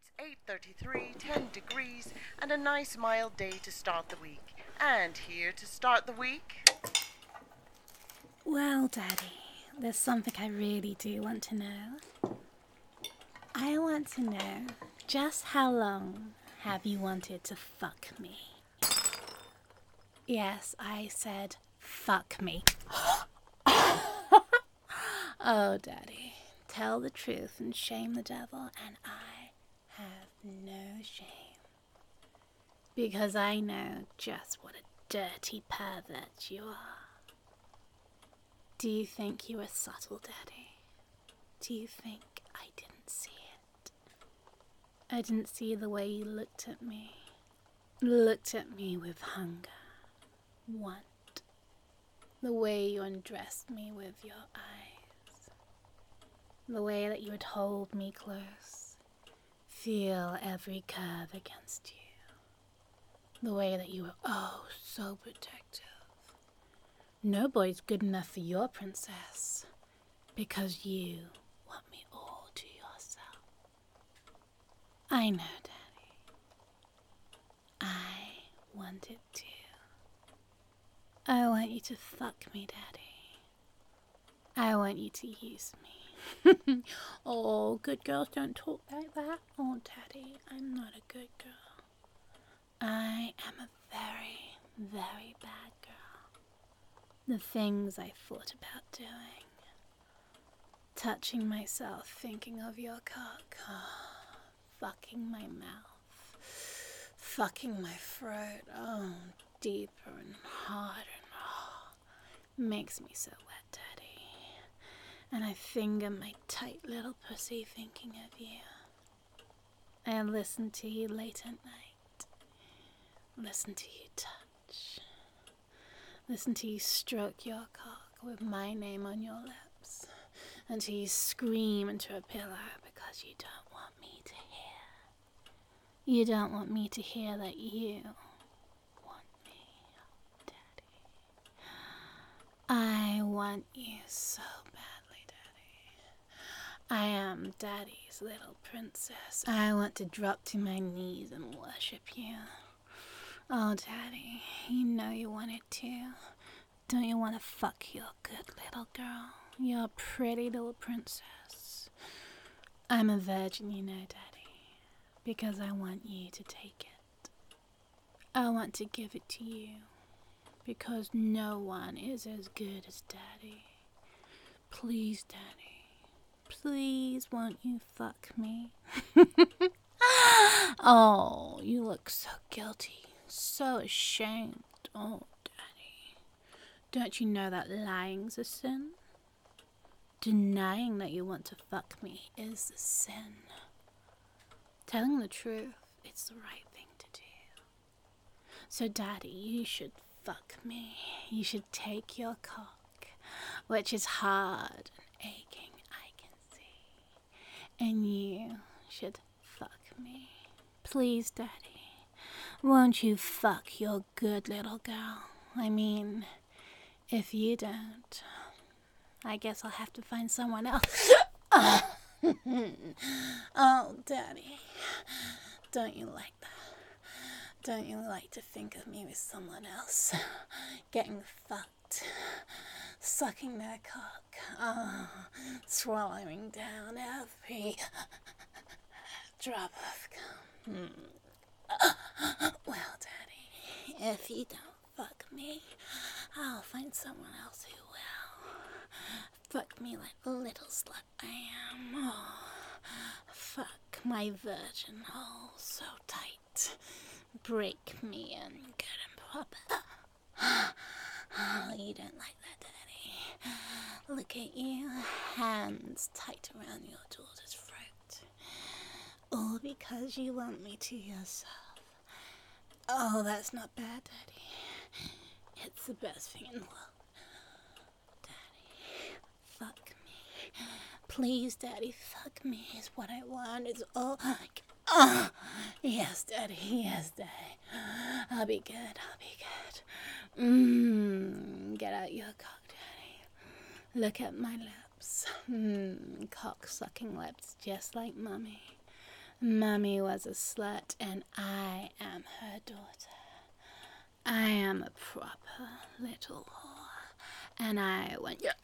It's 8:33, 10 degrees, and a nice mild day to start the week. And here to start the week... Well, Daddy, there's something I really do want to know. I want to know just how long have you wanted to fuck me? Yes, I said fuck me. Oh, Daddy, tell the truth and shame the devil, and I have no shame. Because I know just what a dirty pervert you are. Do you think you were subtle, Daddy? Do you think I didn't see it? I didn't see the way you looked at me. Looked at me with hunger, want. The way you undressed me with your eyes. The way that you would hold me close. Feel every curve against you. The way that you were oh so protective. No boy's good enough for your princess. Because you want me all to yourself. I know, Daddy. I want it too. I want you to fuck me, Daddy. I want you to use me. Oh, good girls don't talk like that. Oh, Daddy, I'm not a good girl. I am a very, very bad girl. The things I thought about doing. Touching myself, thinking of your cock. Fucking my mouth. Fucking my throat. Oh, deeper and harder. Makes me so wet, Daddy. And I finger my tight little pussy thinking of you. I listen to you late at night. Listen to you touch. Listen to you stroke your cock with my name on your lips. Until you scream into a pillow because you don't want me to hear. You don't want me to hear that you want me, Daddy. I want you so badly, Daddy. I am Daddy's little princess. I want to drop to my knees and worship you. Oh, Daddy, you know you want it too. Don't you want to fuck your good little girl? Your pretty little princess. I'm a virgin, you know, Daddy. Because I want you to take it. I want to give it to you. Because no one is as good as Daddy. Please, Daddy. Please, won't you fuck me? Oh, you look so guilty. So ashamed. Oh, Daddy. Don't you know that lying's a sin? Denying that you want to fuck me is a sin. Telling the truth, it's the right thing to do. So, Daddy, you should fuck me. You should take your cock, which is hard and aching, I can see. And you should fuck me. Please, Daddy, won't you fuck your good little girl? I mean, if you don't, I guess I'll have to find someone else. Oh, Daddy, don't you like that? Don't you like to think of me with someone else? Getting fucked, sucking their cock, swallowing down every drop of cum. Well, Daddy, if you don't fuck me, I'll find someone else who will. Fuck me like the little slut I am. Oh, fuck my virgin hole so tight. Break me in good and proper. Oh, you don't like that, Daddy. Look at you, hands tight around your daughter's throat. All because you want me to yourself. Oh, that's not bad, Daddy. It's the best thing in the world. Daddy, fuck me. Please, Daddy, fuck me is what I want. It's all I can. Yes, Daddy, yes, Daddy. I'll be good, I'll be good. Get out your cock, Daddy. Look at my lips. Cock-sucking lips, just like Mummy. Mummy was a slut, and I am her daughter. I am a proper little whore, and I want you.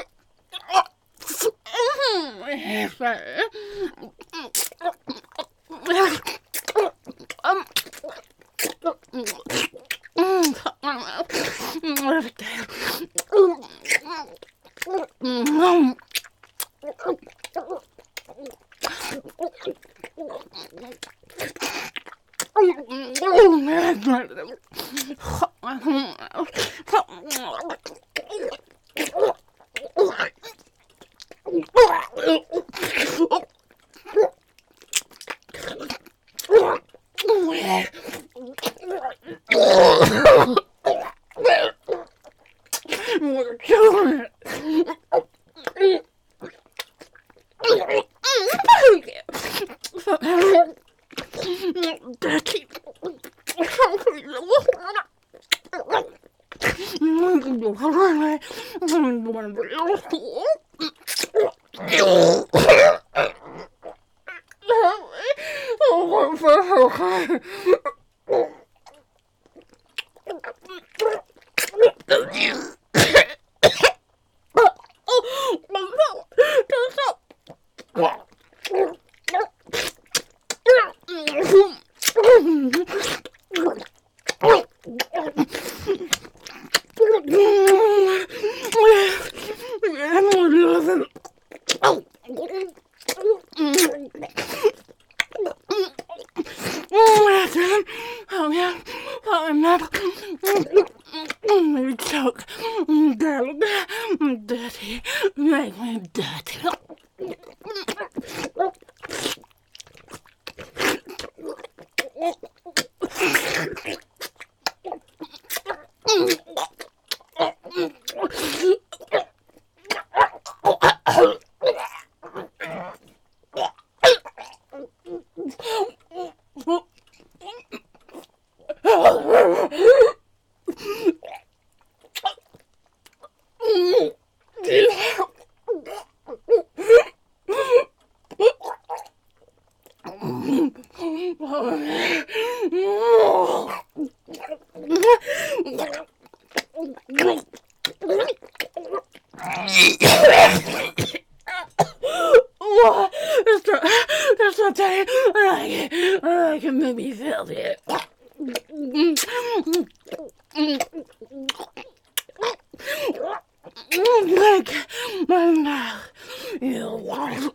Dirty, make me dirty. That's not Daddy. I like it. Make me feel it. Like my mouth. You want.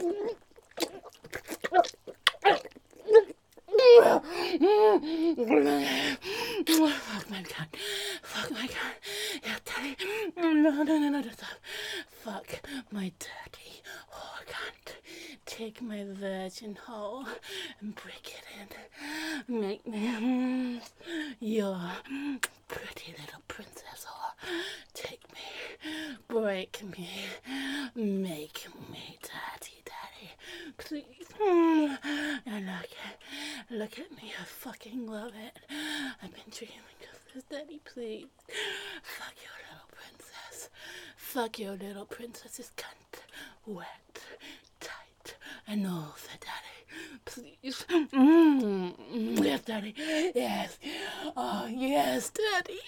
Fuck my God. Fuck my God. Yeah, Daddy. No. Fuck my dirty whore cunt. Take my virgin hole and break it in. Make me your pretty little princess whore. Take me, break me, make me daddy, please. And look at me, I fucking love it. I've been dreaming of this, daddy, please. Fuck your little princess. Fuck your little princess's cunt. Wet, tight, and all for daddy. Please. Yes, daddy. Yes. Oh, yes, daddy.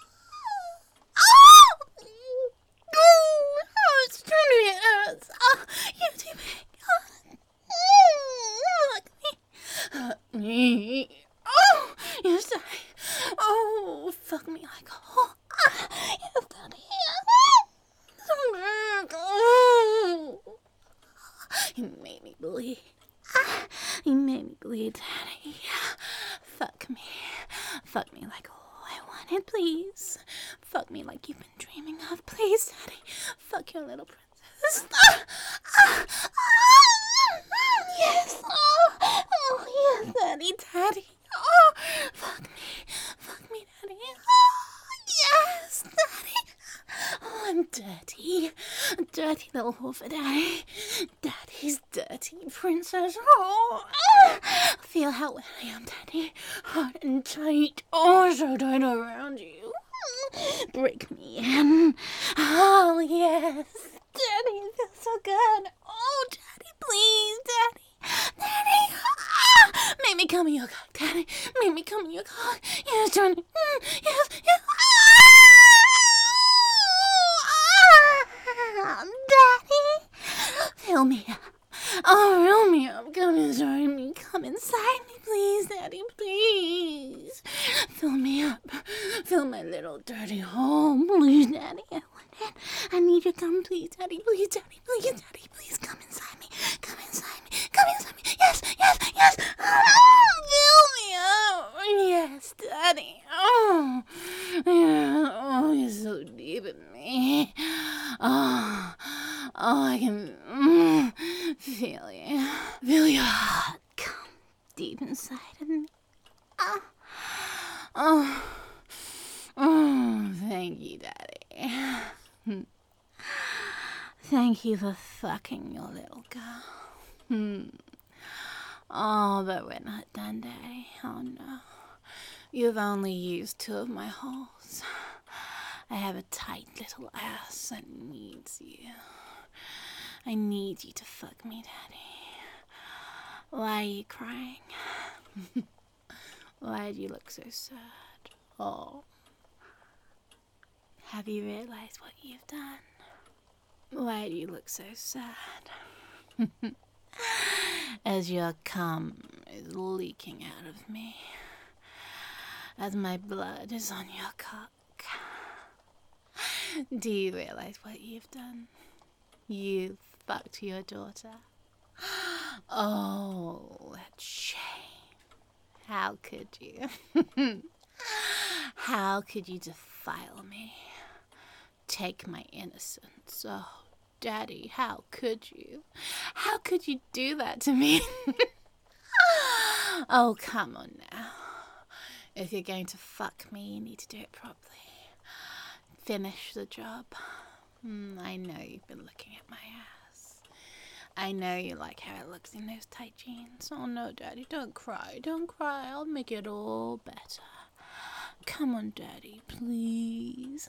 Oh, it's turning it. Oh, you do me. Oh, yes, daddy. Oh, fuck me like a whore. Yes, daddy. Oh, you made me bleed. You made me bleed, daddy. Fuck me. Fuck me like I wanted, please. Fuck me like you've been dreaming of, please, daddy. Fuck your little princess. Yes. Oh, yes, daddy. Oh, fuck me, daddy. Oh, yes, daddy. Oh, I'm dirty. A dirty little whore for daddy. Daddy's dirty princess. Oh, feel how wet I am, daddy. Hot and tight. Oh, so tight around you. Break me in. Oh, yes. Daddy, it feels so good. Oh, daddy, please, daddy. Daddy. Make me come in your cock, Daddy. Make me come in your cock. Yes, Johnny. Yes, yes. Daddy. Fill me up. Oh, fill me up. Come inside me. Come inside me, please, Daddy, please. Fill me up. Fill my little dirty hole, please, Daddy. I want it. I need you to come, please, Daddy. Please, Daddy. Please, Daddy. Please, come inside me. Come inside me. Come inside me. Yes, yes, yes. Fill me up. Yes, Daddy. Oh, yeah. Oh, you're so deep in me. Oh, I can feel you. Feel your heart come deep inside of me. Thank you, Daddy. Thank you for fucking your little girl. Oh, but we're not done, Daddy. Oh, no. You've only used 2 of my holes. I have a tight little ass that needs you. I need you to fuck me, Daddy. Why are you crying? Why do you look so sad? Oh. Have you realized what you've done? Why do you look so sad? As your cum is leaking out of me. As my blood is on your cock. Do you realize what you've done? You fucked your daughter. Oh, that shame. How could you? How could you defile me? Take my innocence. Oh, Daddy, how could you? How could you do that to me? Oh, come on now. If you're going to fuck me, you need to do it properly. Finish the job. I know you've been looking at my ass. I know you like how it looks in those tight jeans. Oh no, Daddy, don't cry. Don't cry. I'll make it all better. Come on, Daddy, please.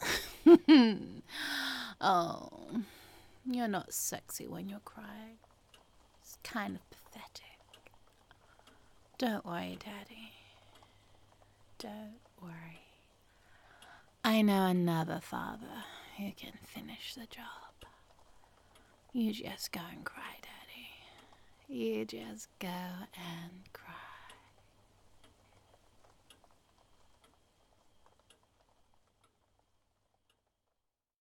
Oh, you're not sexy when you're crying. It's kind of pathetic. Don't worry, Daddy. Don't worry. I know another father who can finish the job. You just go and cry, Daddy. You just go and cry.